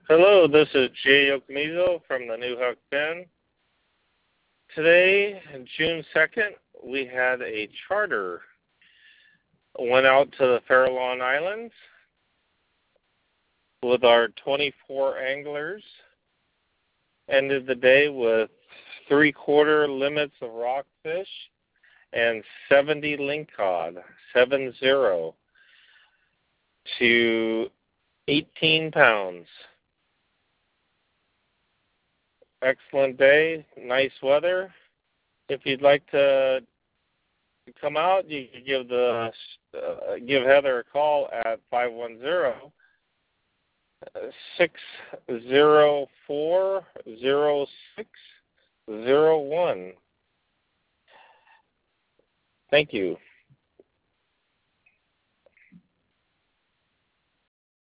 Hello, this is Jay Okamizo from the New Huck Pen. Today, June 2nd, we had a charter. Went out to the Farallon Islands with our 24 anglers. Ended the day with 3/4 limits of rockfish and 70 lingcod, 70, to 18 pounds. Excellent day, nice weather. If you'd like to come out, you can give Heather a call at 510-604-0601. Thank you.